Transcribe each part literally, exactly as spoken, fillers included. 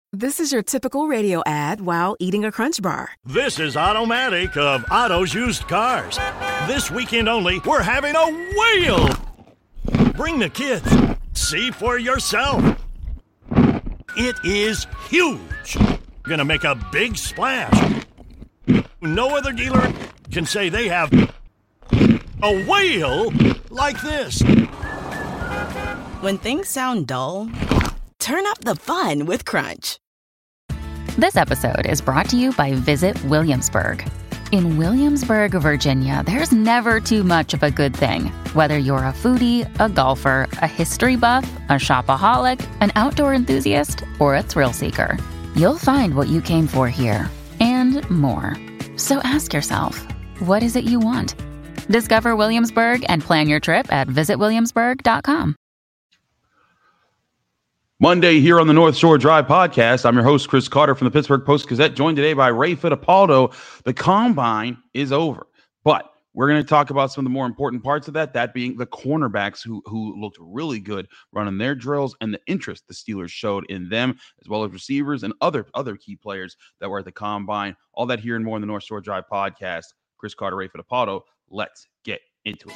This is your typical radio ad while eating a Crunch Bar. This is Automatic of Otto's Used Cars. This weekend only, we're having a whale. Bring the kids. See for yourself. It is huge. Gonna make a big splash. No other dealer can say they have a whale like this. When things sound dull, turn up the fun with Crunch. This episode is brought to you by Visit Williamsburg. In Williamsburg, Virginia, there's never too much of a good thing. Whether you're a foodie, a golfer, a history buff, a shopaholic, an outdoor enthusiast, or a thrill seeker, you'll find what you came for here and more. So ask yourself, what is it you want? Discover Williamsburg and plan your trip at visit williamsburg dot com. Monday here on the North Shore Drive podcast. I'm your host, Chris Carter from the Pittsburgh Post-Gazette, joined today by Ray Fittipaldo. The combine is over, but we're going to talk about some of the more important parts of that, that being the cornerbacks who, who looked really good running their drills and the interest the Steelers showed in them, as well as receivers and other, other key players that were at the combine. All that here and more in the North Shore Drive podcast. Chris Carter, Ray Fittipaldo. Let's get into it.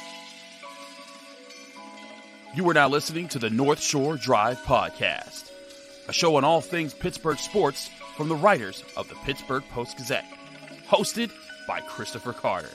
You are now listening to the North Shore Drive podcast, a show on all things Pittsburgh sports from the writers of the Pittsburgh Post-Gazette, hosted by Christopher Carter.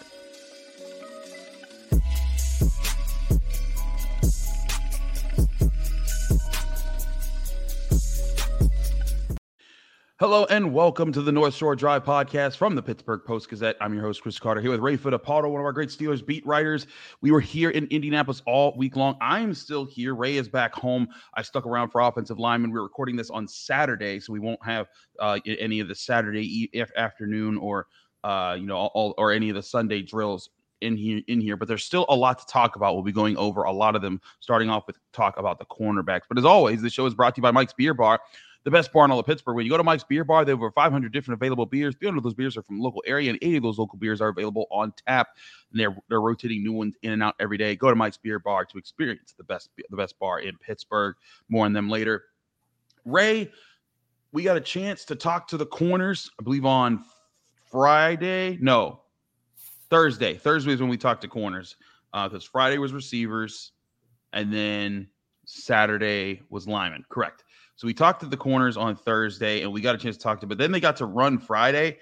Hello and welcome to the North Shore Drive podcast from the Pittsburgh Post-Gazette. I'm your host, Chris Carter, here with Ray Fittipaldo, one of our great Steelers beat writers. We were here in Indianapolis all week long. I'm still here. Ray is back home. I stuck around for offensive linemen. We're recording this on Saturday, so we won't have uh, any of the Saturday e- afternoon or uh, you know, all, or any of the Sunday drills in here, in here. But there's still a lot to talk about. We'll be going over a lot of them, starting off with talk about the cornerbacks. But as always, the show is brought to you by Mike's Beer Bar, the best bar in all of Pittsburgh. When you go to Mike's Beer Bar, they have over five hundred different available beers. three hundred of those beers are from the local area, and eighty of those local beers are available on tap. And they're they're rotating new ones in and out every day. Go to Mike's Beer Bar to experience the best the best bar in Pittsburgh. More on them later. Ray, we got a chance to talk to the corners, I believe on Friday. No, Thursday. Thursday is when we talked to corners, because uh, Friday was receivers, and then Saturday was linemen. Correct. So we talked to the corners on Thursday, and we got a chance to talk to them. But then they got to run Friday.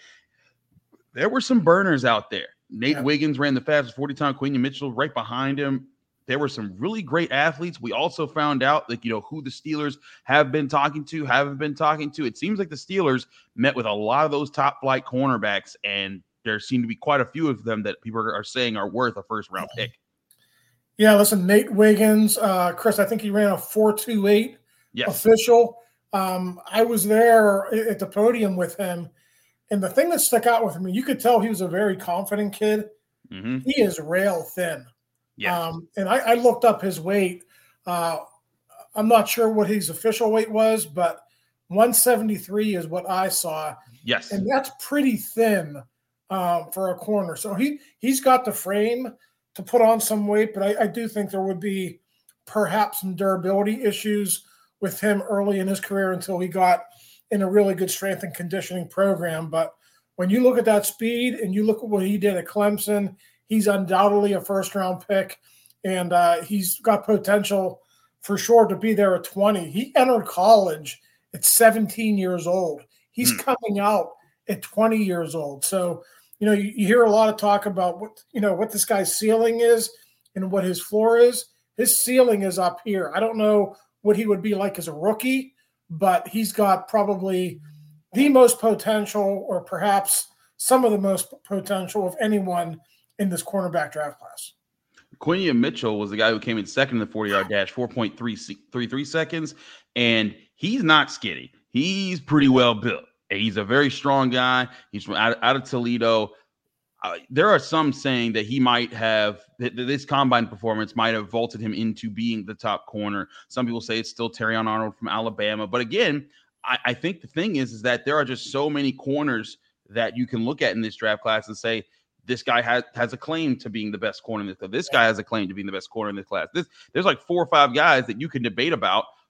There were some burners out there. Nate yeah. Wiggins ran the fastest forty time. Quinion Mitchell right behind him. There were some really great athletes. We also found out, like, you know, who the Steelers have been talking to, haven't been talking to. It seems like the Steelers met with a lot of those top flight cornerbacks, and there seem to be quite a few of them that people are saying are worth a first round pick. Yeah, listen, Nate Wiggins, uh, Chris, I think he ran a four two eight. Yes. Official. Um, I was there at the podium with him, and the thing that stuck out with me, you could tell he was a very confident kid. Mm-hmm. He is rail thin. Yes. Um, and I, I looked up his weight. Uh, I'm not sure what his official weight was, but one seventy-three is what I saw. Yes. And that's pretty thin uh, for a corner. So he, he's got the frame to put on some weight, but I, I do think there would be perhaps some durability issues with him early in his career until he got in a really good strength and conditioning program. But when you look at that speed and you look at what he did at Clemson, he's undoubtedly a first-round pick, and uh, he's got potential for sure to be there at twenty. He entered college at seventeen years old. He's mm. coming out at twenty years old. So, you know, you, you hear a lot of talk about what, you know, what this guy's ceiling is and what his floor is. His ceiling is up here. I don't know what he would be like as a rookie, but he's got probably the most potential, or perhaps some of the most potential of anyone in this cornerback draft class. Quinion Mitchell was the guy who came in second in the forty-yard dash, four point three three seconds, and he's not skinny. He's pretty well built. He's a very strong guy. He's from out, out of Toledo. Uh, there are some saying that he might have that this combine performance might have vaulted him into being the top corner. Some people say it's still Terrion Arnold from Alabama. But again, I, I think the thing is, is that there are just so many corners that you can look at in this draft class and say, this guy has, has a claim to being the best corner in this class. This guy has a claim to being the best corner in this class. This, there's like four or five guys that you can debate about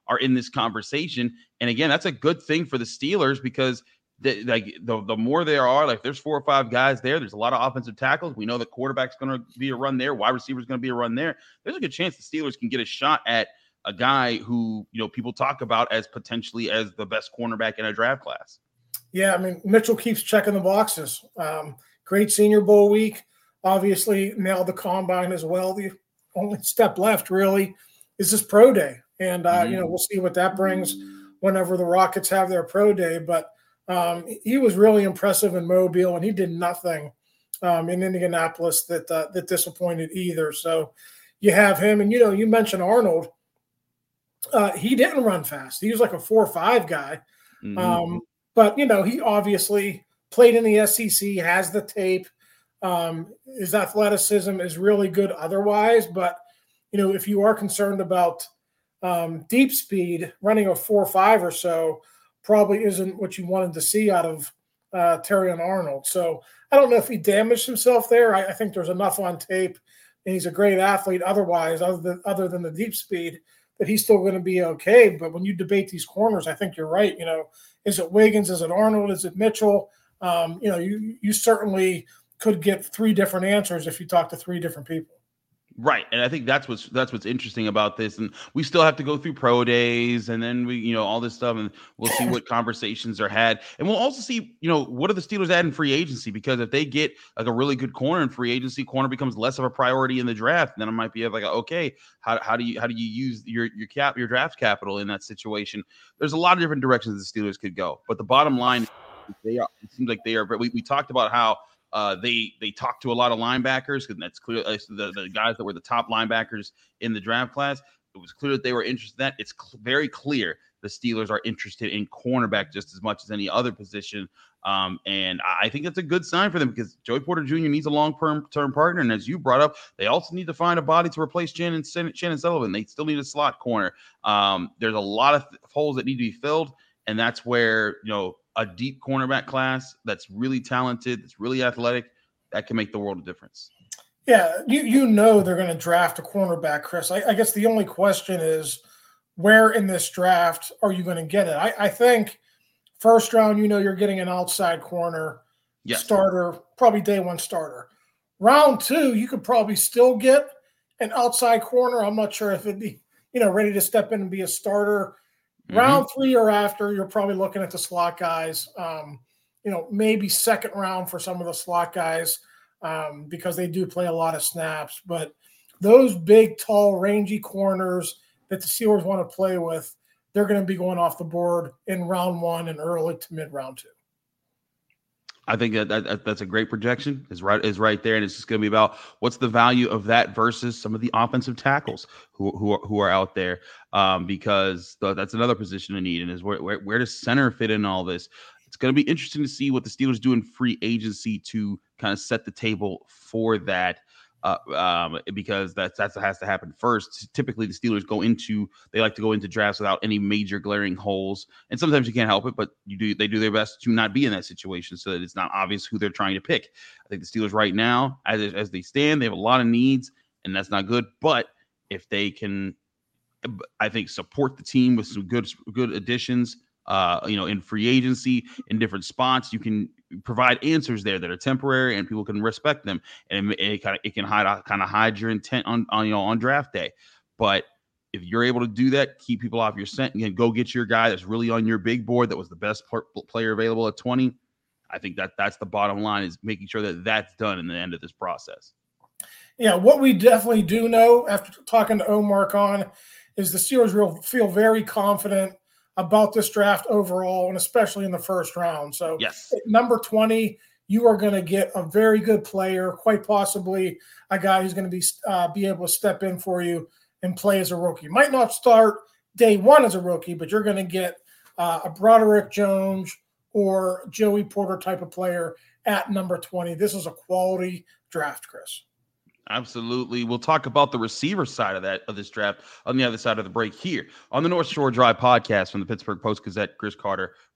are in this conversation. And again, that's a good thing for the Steelers because the, like the, the more there are, like there's four or five guys there. There's a lot of offensive tackles. We know the quarterback's going to be a run there. Wide receiver's going to be a run there. There's a good chance the Steelers can get a shot at a guy who, you know, people talk about as potentially as the best cornerback in a draft class. Yeah, I mean, Mitchell keeps checking the boxes. Um, great Senior Bowl week. Obviously nailed the combine as well. The only step left really is this pro day. And, uh, mm-hmm. you know, we'll see what that brings whenever the Rockets have their pro day. But um, he was really impressive in Mobile, and he did nothing um, in Indianapolis that uh, that disappointed either. So you have him. And, you know, you mentioned Arnold. Uh, he didn't run fast. He was like a four or five guy. Mm-hmm. Um, but, you know, he obviously played in the S E C, has the tape. Um, his athleticism is really good otherwise. But, you know, if you are concerned about um, deep speed, running a four or five or so probably isn't what you wanted to see out of uh, Terrion Arnold. So I don't know if he damaged himself there. I, I think there's enough on tape, and he's a great athlete otherwise, other than, other than the deep speed, that he's still going to be okay. But when you debate these corners, I think you're right. You know, is it Wiggins? Is it Arnold? Is it Mitchell? Um, you know, you you certainly could get three different answers if you talk to three different people. Right. And I think that's what's that's what's interesting about this. And we still have to go through pro days and then we, you know, all this stuff, and we'll see what conversations are had. And we'll also see, you know, what are the Steelers at in free agency? Because if they get like a really good corner in free agency, corner becomes less of a priority in the draft. And then it might be like, okay, how, how do you how do you use your your cap your draft capital in that situation? There's a lot of different directions the Steelers could go. But the bottom line, they are it seems like they are, but we, we talked about how Uh, they they talked to a lot of linebackers, because that's clear. Uh, the, the guys that were the top linebackers in the draft class, it was clear that they were interested in that. It's cl- very clear the Steelers are interested in cornerback just as much as any other position. Um, and I think that's a good sign for them, because Joey Porter Junior needs a long-term term partner. And as you brought up, they also need to find a body to replace Shannon, Shannon Sullivan. They still need a slot corner. Um, there's a lot of th- holes that need to be filled. And that's where, you know, a deep cornerback class that's really talented, that's really athletic, that can make the world a difference. Yeah, you you know they're going to draft a cornerback, Chris. I, I guess the only question is, where in this draft are you going to get it? I, I think first round, you know, you're getting an outside corner, yes. starter, probably day one starter. Round two, you could probably still get an outside corner. I'm not sure if it'd be, you know, ready to step in and be a starter. Mm-hmm. Round three or after, you're probably looking at the slot guys. Um, you know, maybe second round for some of the slot guys um, because they do play a lot of snaps. But those big, tall, rangy corners that the Steelers want to play with, they're going to be going off the board in round one and early to mid round two. I think that, that that's a great projection. Is right is right there, and it's just going to be about what's the value of that versus some of the offensive tackles who who are, who are out there, um, because the, that's another position to need. And is where, where where does center fit in all this? It's going to be interesting to see what the Steelers do in free agency to kind of set the table for that. Uh, um, because that's that's what has to happen first. Typically, the Steelers go into they like to go into drafts without any major glaring holes, and sometimes you can't help it, but you do they do their best to not be in that situation so that it's not obvious who they're trying to pick. I think the Steelers right now, as as they stand, they have a lot of needs, and that's not good. But if they can, I think, support the team with some good good additions, uh, you know, in free agency in different spots, you can provide answers there that are temporary and people can respect them, and it, it kind of it can hide kind of hide your intent on, on you know on draft day. But if you're able to do that, keep people off your scent and go get your guy that's really on your big board that was the best player available at twenty. I think that that's the bottom line, is making sure that that's done in the end of this process. Yeah, what we definitely do know after talking to Omar Khan is the Steelers real feel very confident about this draft overall, and especially in the first round. So yes. At number twenty, you are going to get a very good player, quite possibly a guy who's going to be uh, be able to step in for you and play as a rookie. Might not start day one as a rookie, but you're going to get uh, a Broderick Jones or Joey Porter type of player at number twenty. This is a quality draft, Chris. Absolutely. We'll talk about the receiver side of that of this draft on the other side of the break here on the North Shore Drive podcast from the Pittsburgh Post-Gazette. Chris Carter,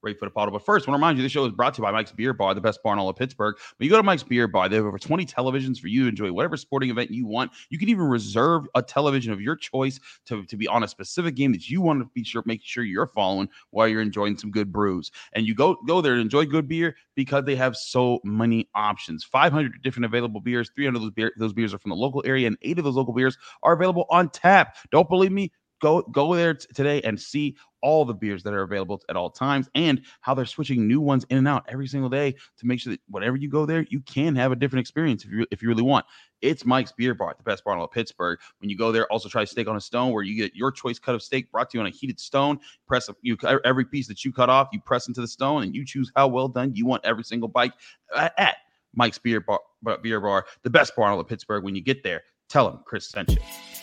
Ray Fittipaldo. But first, I want to remind you, this show is brought to you by Mike's Beer Bar, the best bar in all of Pittsburgh. When you go to Mike's Beer Bar, they have over twenty televisions for you to enjoy whatever sporting event you want. You can even reserve a television of your choice to, to be on a specific game that you want to be sure, make sure you're following while you're enjoying some good brews. And you go, go there and enjoy good beer because they have so many options. five hundred different available beers, three hundred of those, beer, those beers are from the local area, and eight of those local beers are available on tap. Don't believe me? Go go there t- today and see all the beers that are available at all times and how they're switching new ones in and out every single day to make sure that whenever you go there, you can have a different experience if you if you really want. It's Mike's Beer Bar, the best bar in all of Pittsburgh. When you go there, also try Steak on a Stone, where you get your choice cut of steak brought to you on a heated stone. Press a, you every piece that you cut off, you press into the stone, and you choose how well done you want every single bite at, at Mike's Beer Bar, Beer Bar, the best bar in all of Pittsburgh. When you get there, tell them Chris sent you.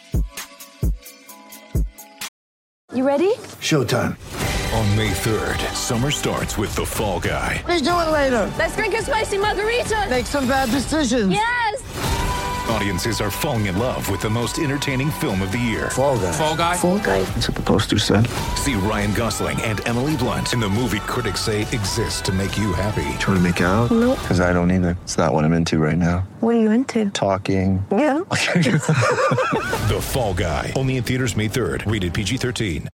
You ready? Showtime. On May third, summer starts with The Fall Guy. Let's do it later. Let's drink a spicy margarita. Make some bad decisions. Yes! Audiences are falling in love with the most entertaining film of the year. Fall Guy. Fall Guy? Fall Guy. That's what the poster said. See Ryan Gosling and Emily Blunt in the movie critics say exists to make you happy. Trying to make it out? Nope. Because I don't either. It's not what I'm into right now. What are you into? Talking. Yeah. The Fall Guy. Only in theaters May third. Rated P G thirteen.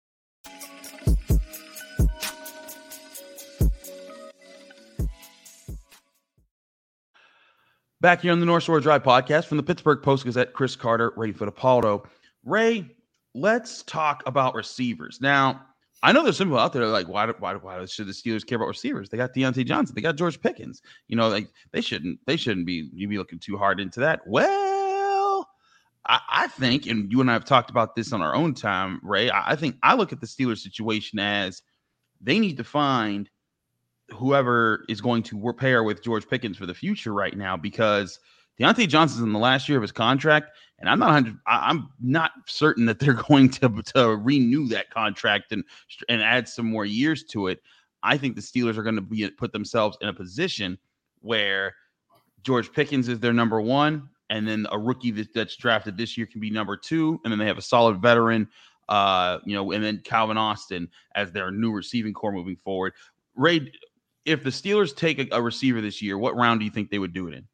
Back here on the North Shore Drive podcast from the Pittsburgh Post-Gazette, Chris Carter, Ray Fittipaldo. Ray, let's talk about receivers. Now, I know there's some people out there that are like, why, why, why should the Steelers care about receivers? They got Deontay Johnson. They got George Pickens. You know, like they shouldn't, they shouldn't be, you be looking too hard into that. Well, I, I think, and you and I have talked about this on our own time, Ray, I, I think I look at the Steelers situation as they need to find whoever is going to pair with George Pickens for the future right now, because Deontay Johnson's in the last year of his contract, and I'm not I'm not certain that they're going to, to renew that contract and and add some more years to it. I think the Steelers are going to be put themselves in a position where George Pickens is their number one, and then a rookie that, that's drafted this year can be number two, and then they have a solid veteran, uh, you know, and then Calvin Austin as their new receiving core moving forward. Ray, if the Steelers take a, a receiver this year, what round do you think they would do it in?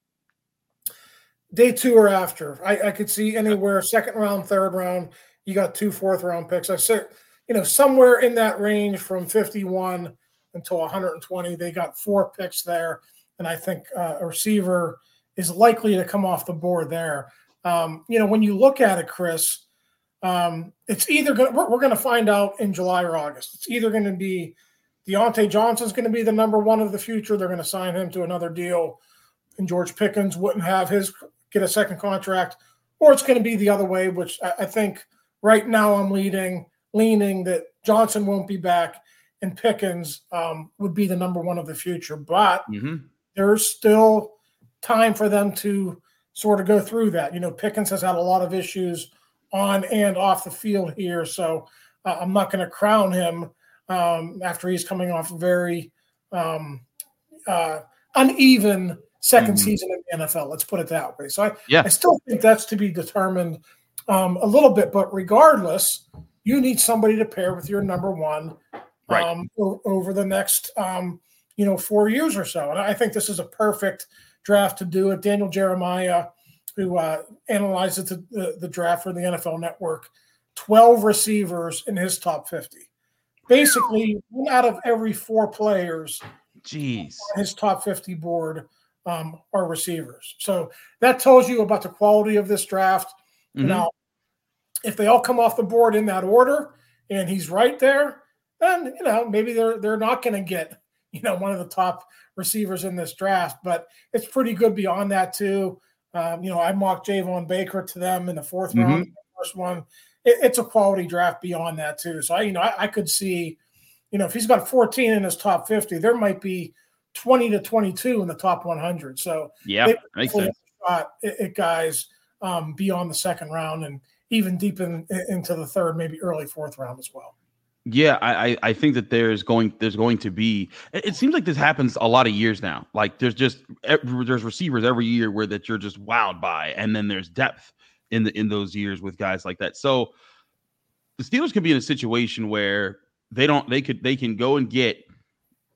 Day two or after. I, I could see anywhere second round, third round. You got two fourth round picks. I said, you know, somewhere in that range from fifty-one until one hundred twenty. They got four picks there, and I think uh, a receiver is likely to come off the board there. Um, you know, when you look at it, Chris, um, it's either going we're, we're going to find out in July or August. It's either going to be Deontay Johnson's going to be the number one of the future. They're going to sign him to another deal, and George Pickens wouldn't have his get a second contract, or it's going to be the other way, which I, I think right now I'm leading, leaning that Johnson won't be back and Pickens um, would be the number one of the future. But mm-hmm. there's still time for them to sort of go through that. You know, Pickens has had a lot of issues on and off the field here, so uh, I'm not going to crown him um, after he's coming off a very um, uh, uneven second mm-hmm. season in the N F L. Let's put it that way. So I, yeah. I still think that's to be determined um, a little bit, but regardless, you need somebody to pair with your number one right. um, o- over the next, um, you know, four years or so. And I think this is a perfect draft to do it. Daniel Jeremiah, who uh, analyzes the, the, the draft for the N F L Network, twelve receivers in his top fifty. Basically, one out of every four players Jeez. on his top fifty board um, are receivers. So that tells you about the quality of this draft. Mm-hmm. Now, if they all come off the board in that order and he's right there, then, you know, maybe they're they're not going to get, you know, one of the top receivers in this draft. But it's pretty good beyond that, too. Um, you know, I mocked Javon Baker to them in the fourth mm-hmm. round, the first one. It, it's a quality draft beyond that, too. So, I, you know, I, I could see, you know, if he's got fourteen in his top fifty, there might be twenty to twenty-two in the top one hundred. So, yeah, makes sense. Shot at guys um, beyond the second round and even deep in, into the third, maybe early fourth round as well. Yeah, I, I think that there's going there's going to be. It seems like this happens a lot of years now. Like there's just there's receivers every year where that you're just wowed by, and then there's depth in the in those years with guys like that. So the Steelers can be in a situation where they don't they could they can go and get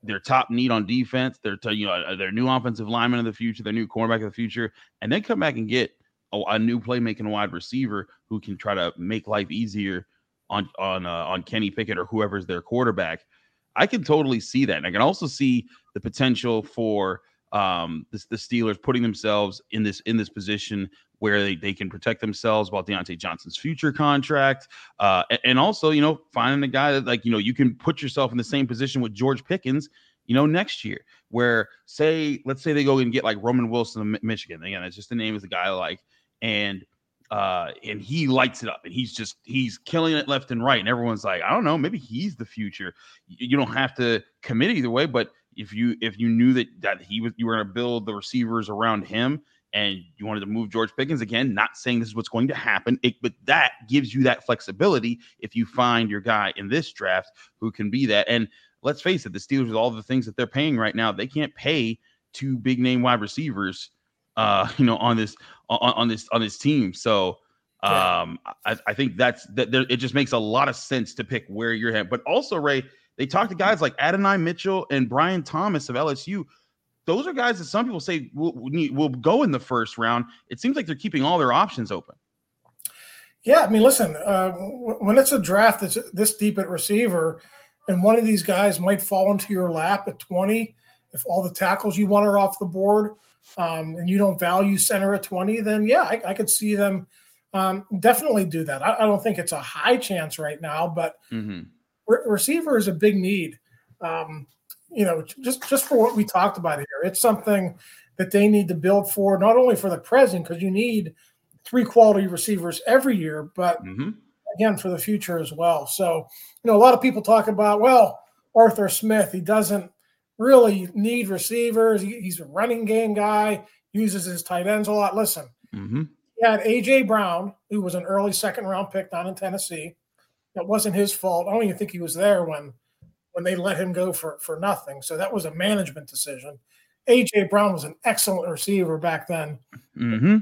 their top need on defense, their you know their new offensive lineman of the future, their new cornerback of the future, and then come back and get a, a new playmaking wide receiver who can try to make life easier on on uh, on Kenny Pickett or whoever's their quarterback. I can totally see that. And I can also see the potential for um, the, the Steelers putting themselves in this in this position where they, they can protect themselves about Deontay Johnson's future contract. Uh, and, and also, you know, finding a guy that, like, you know, you can put yourself in the same position with George Pickens, you know, next year, where say, let's say they go and get like Roman Wilson of Michigan. Again, it's just the name of the guy I like. And uh, and he lights it up and he's just, he's killing it left and right. And everyone's like, I don't know, maybe he's the future. You, you don't have to commit either way, but if you, if you knew that, that he was, you were going to build the receivers around him, and you wanted to move George Pickens, again, not saying this is what's going to happen, it, but that gives you that flexibility if you find your guy in this draft who can be that. And let's face it, the Steelers, with all the things that they're paying right now, they can't pay two big name wide receivers, uh, you know, on this on, on this on this team. So um, I, I think that's that. There, it just makes a lot of sense to pick where you're at. But also, Ray, they talked to guys like Adonai Mitchell and Brian Thomas of L S U. Those are guys that some people say will, will go in the first round. It seems like they're keeping all their options open. Yeah, I mean, listen, uh, when it's a draft that's this deep at receiver, and one of these guys might fall into your lap at twenty, if all the tackles you want are off the board, um, and you don't value center at twenty, then yeah, I, I could see them um, definitely do that. I, I don't think it's a high chance right now, but mm-hmm. re- receiver is a big need. Um, you know, just, just for what we talked about here, it's something that they need to build for, not only for the present, because you need three quality receivers every year, but mm-hmm. again, for the future as well. So, you know, a lot of people talk about, well, Arthur Smith, he doesn't really need receivers. He, he's a running game guy, uses his tight ends a lot. Listen, mm-hmm. he had A J Brown, who was an early second round pick down in Tennessee. That wasn't his fault. I don't even think he was there when when they let him go for, for nothing. So that was a management decision. A J Brown was an excellent receiver back then. Mm-hmm.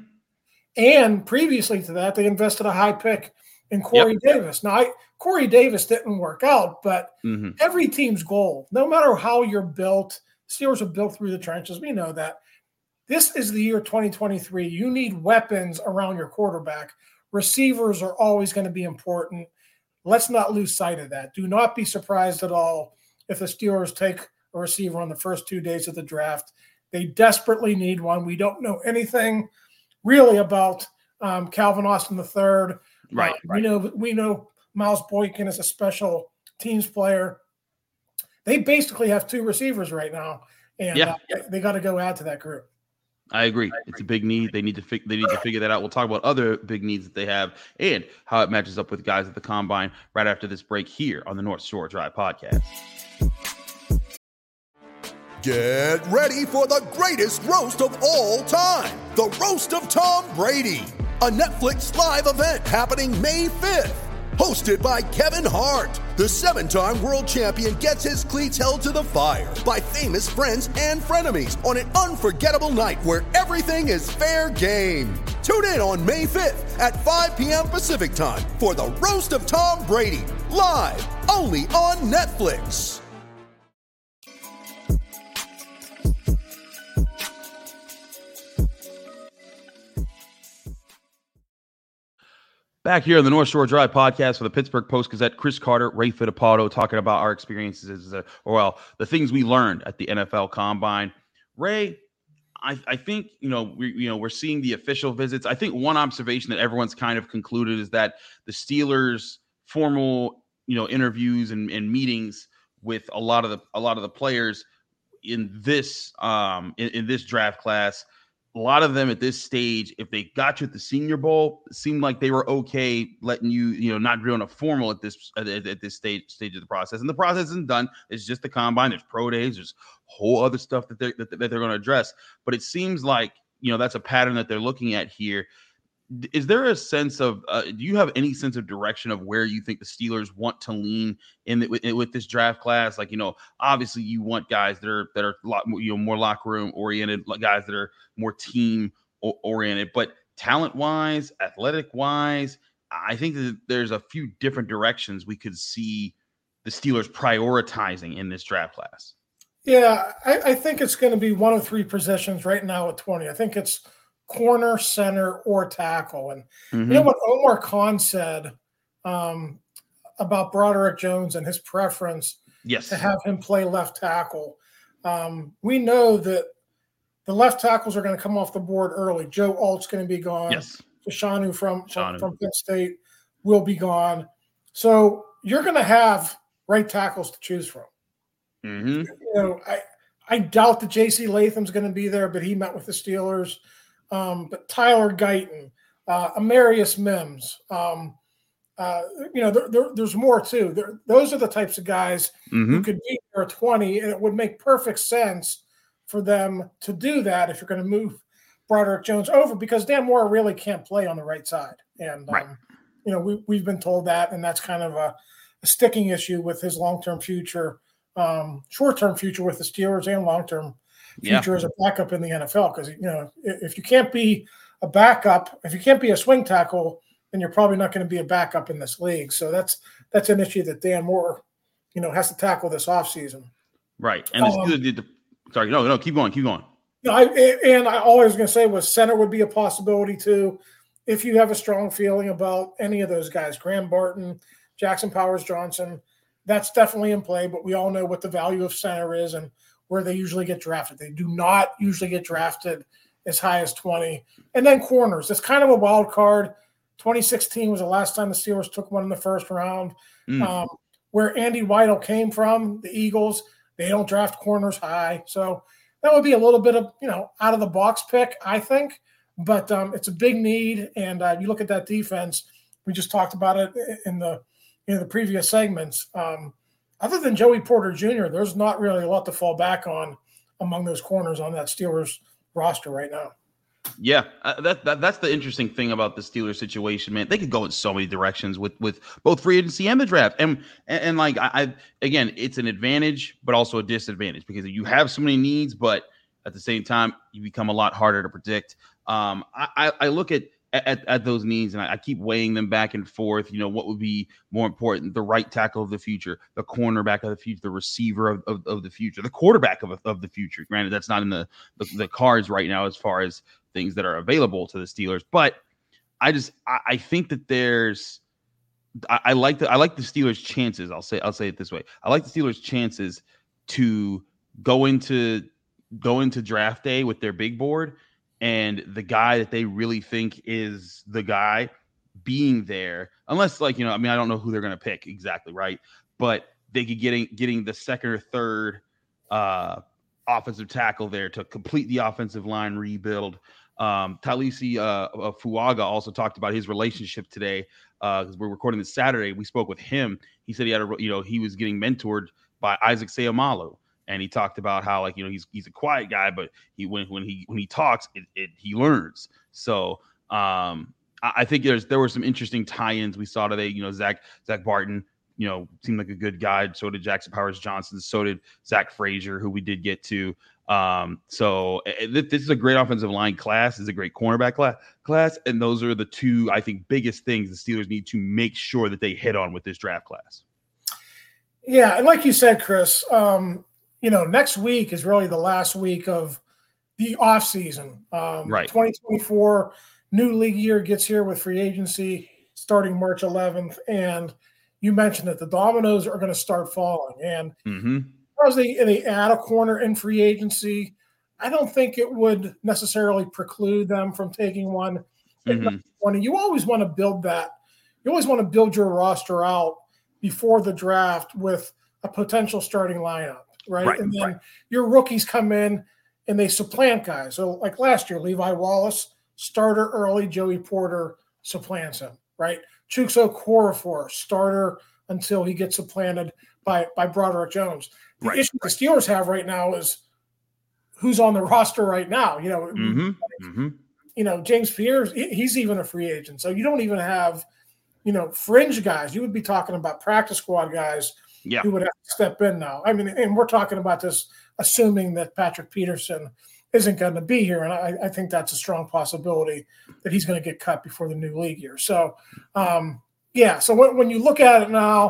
And previously to that, they invested a high pick in Corey yep. Davis. Now, I, Corey Davis didn't work out, but mm-hmm. every team's goal, no matter how you're built, Steelers are built through the trenches. We know that. This is the year twenty twenty-three. You need weapons around your quarterback. Receivers are always going to be important. Let's not lose sight of that. Do not be surprised at all if the Steelers take a receiver on the first two days of the draft. They desperately need one. We don't know anything really about um, Calvin Austin the third. Right, uh, right. We know we know Miles Boykin is a special teams player. They basically have two receivers right now, and yeah. uh, they got to go add to that group. I agree. It's a big need. They need to fi- they need to figure that out. We'll talk about other big needs that they have and how it matches up with guys at the combine right after this break here on the North Shore Drive podcast. Get ready for the greatest roast of all time, the Roast of Tom Brady, a Netflix live event happening May fifth. Hosted by Kevin Hart, the seven-time world champion gets his cleats held to the fire by famous friends and frenemies on an unforgettable night where everything is fair game. Tune in on May fifth at five p.m. Pacific time for the Roast of Tom Brady, live only on Netflix. Back here on the North Shore Drive podcast for the Pittsburgh Post-Gazette, Chris Carter, Ray Fittipaldo, talking about our experiences, as a, or well, the things we learned at the N F L Combine. Ray, I, I think, you know, we, you know, we're seeing the official visits. I think one observation that everyone's kind of concluded is that the Steelers' formal, you know, interviews and, and meetings with a lot of the a lot of the players in this um in, in this draft class. A lot of them at this stage, if they got you at the Senior Bowl, it seemed like they were okay letting you, you know, not doing a formal at this at, at this stage stage of the process. And the process isn't done. It's just the combine. There's pro days. There's whole other stuff that they're that, that they're going to address. But it seems like, you know, that's a pattern that they're looking at here. Is there a sense of uh, do you have any sense of direction of where you think the Steelers want to lean in the, with, with this draft class? Like, you know, obviously you want guys that are that are lot, you know, more locker room oriented, guys that are more team oriented, but talent wise, athletic wise, I think that there's a few different directions we could see the Steelers prioritizing in this draft class. Yeah, I, I think it's going to be one of three positions right now at twenty. I think it's corner, center, or tackle. And mm-hmm. you know what Omar Khan said um, about Broderick Jones and his preference yes. to have him play left tackle. Um, we know that the left tackles are going to come off the board early. Joe Alt's going to be gone. Yes. Fashanu from, from, from Penn State will be gone. So you're going to have right tackles to choose from. Mm-hmm. You know, I, I doubt that J C Latham's going to be there, but he met with the Steelers. Um, but Tyler Guyton, uh, Amarius Mims, um, uh, you know, there, there, there's more too. There, those are the types of guys mm-hmm. who could be there at twenty, and it would make perfect sense for them to do that if you're going to move Broderick Jones over, because Dan Moore really can't play on the right side. And, um, right. you know, we, we've been told that, and that's kind of a, a sticking issue with his long-term future. Um, short-term future with the Steelers and long-term future yeah. as a backup in the N F L. Because, you know, if you can't be a backup, if you can't be a swing tackle, then you're probably not going to be a backup in this league. So that's that's an issue that Dan Moore, you know, has to tackle this offseason. Right. And the Steelers um, did the – sorry, no, no, keep going, keep going. No, I, and I all I was going to say was center would be a possibility too if you have a strong feeling about any of those guys, Graham Barton, Jackson Powers-Johnson. That's definitely in play, but we all know what the value of center is and where they usually get drafted. They do not usually get drafted as high as twenty. And then corners. It's kind of a wild card. twenty sixteen was the last time the Steelers took one in the first round. Mm. Um, where Andy Weidel came from, the Eagles, they don't draft corners high. So that would be a little bit of, you know, out of the box pick, I think. But um, it's a big need. And uh, you look at that defense, we just talked about it in the in the previous segments. Um, other than Joey Porter Junior, there's not really a lot to fall back on among those corners on that Steelers roster right now. Yeah, uh, that, that that's the interesting thing about the Steelers situation, man. They could go in so many directions with with both free agency and the draft, and and, and like I, I again, it's an advantage, but also a disadvantage because you have so many needs, but at the same time, you become a lot harder to predict. Um, I, I, I look at. At, at those needs, and I, I keep weighing them back and forth. You know, what would be more important? The right tackle of the future, the cornerback of the future, the receiver of, of, of the future, the quarterback of, of the future. Granted, that's not in the, the the cards right now as far as things that are available to the Steelers. But I just I, I think that there's I, I like the I like the Steelers' chances. I'll say I'll say it this way. I like the Steelers' chances to go into go into draft day with their big board. And the guy that they really think is the guy being there, unless like, you know, I mean, I don't know who they're going to pick exactly. Right. But they could getting, getting the second or third uh, offensive tackle there to complete the offensive line rebuild. Um, Talisi uh, Fuaga also talked about his relationship today because uh, we're recording this Saturday. We spoke with him. He said he had a, you know, he was getting mentored by Isaac Seumalo. And he talked about how, like, you know, he's he's a quiet guy, but he when when he when he talks, it, it he learns. So um, I, I think there's there were some interesting tie-ins we saw today. You know, Zach Zach Barton, you know, seemed like a good guy. So did Jackson Powers-Johnson. So did Zach Frazier, who we did get to. Um, so it, this is a great offensive line class. It's a great cornerback class, class, and those are the two I think biggest things the Steelers need to make sure that they hit on with this draft class. Yeah, and like you said, Chris. Um, You know, next week is really the last week of the offseason. Um, right. twenty twenty-four new league year gets here with free agency starting March eleventh. And you mentioned that the dominoes are going to start falling. And mm-hmm. as they, they add a corner in free agency, I don't think it would necessarily preclude them from taking one. Mm-hmm. You always want to build that. You always want to build your roster out before the draft with a potential starting lineup. Right? right. And then right. your rookies come in and they supplant guys. So like last year, Levi Wallace, starter early, Joey Porter supplants him, right? Chukso Okorafor, starter until he gets supplanted by, by Broderick Jones. The right. issue the Steelers have right now is who's on the roster right now. You know, mm-hmm. Like, Mm-hmm. you know, James Pierce, he's even a free agent. So you don't even have, you know, fringe guys. You would be talking about practice squad guys yeah. who would have to step in now. I mean, and we're talking about this assuming that Patrick Peterson isn't going to be here. And I, I think that's a strong possibility that he's going to get cut before the new league year. So, um, yeah, so when, when you look at it now,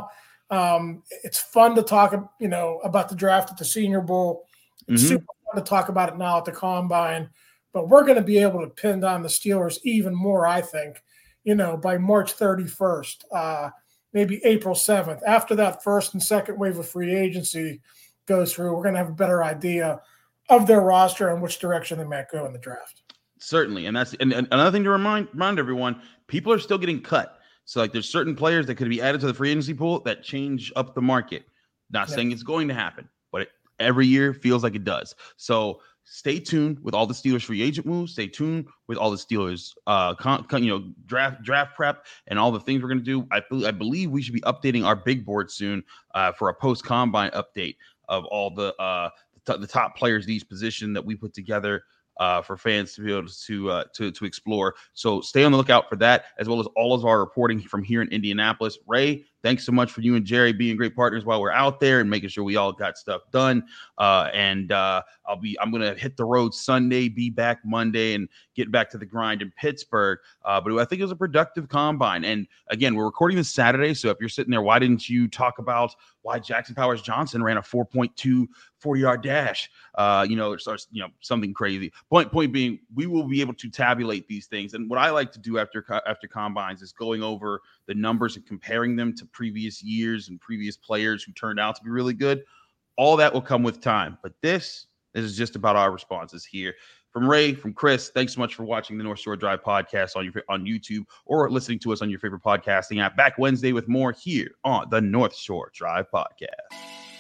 Um, it's fun to talk, you know, about the draft at the Senior Bowl. It's mm-hmm. super fun to talk about it now at the Combine. But we're going to be able to pin down the Steelers even more, I think, you know, by March thirty-first, uh, maybe April seventh. After that first and second wave of free agency goes through, we're going to have a better idea of their roster and which direction they might go in the draft. Certainly. And that's and, and another thing to remind, remind everyone, people are still getting cut. So, like, there's certain players that could be added to the free agency pool that change up the market. Not yeah. saying it's going to happen, but it, every year feels like it does. So stay tuned with all the Steelers free agent moves. Stay tuned with all the Steelers, uh, con, con, you know, draft draft prep and all the things we're going to do. I, I believe we should be updating our big board soon uh, for a post combine update of all the uh, the, t- the top players at each position that we put together uh, for fans to be able to uh, to to explore. So stay on the lookout for that, as well as all of our reporting from here in Indianapolis. Ray, thanks so much for you and Jerry being great partners while we're out there and making sure we all got stuff done. Uh, and uh, I'll be I'm gonna hit the road Sunday, be back Monday, and get back to the grind in Pittsburgh. Uh, but I think it was a productive combine. And again, we're recording this Saturday, so if you're sitting there, why didn't you talk about why Jackson Powers Johnson ran a four point two forty-yard dash? Uh, you know, or, you know, something crazy. Point point being, we will be able to tabulate these things. And what I like to do after after combines is going over the numbers and comparing them to previous years and previous players who turned out to be really good. All that will come with time. But this, this is just about our responses here. From Ray, from Chris, thanks so much for watching the North Shore Drive podcast on your on YouTube or listening to us on your favorite podcasting app. Back Wednesday with more here on the North Shore Drive podcast.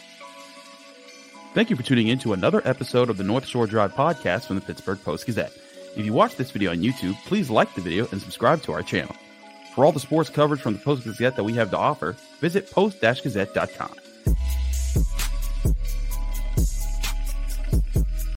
Thank you for tuning in to another episode of the North Shore Drive podcast from the Pittsburgh Post-Gazette. If you watch this video on YouTube, please like the video and subscribe to our channel. For all the sports coverage from the Post-Gazette that we have to offer, visit post dash gazette dot com.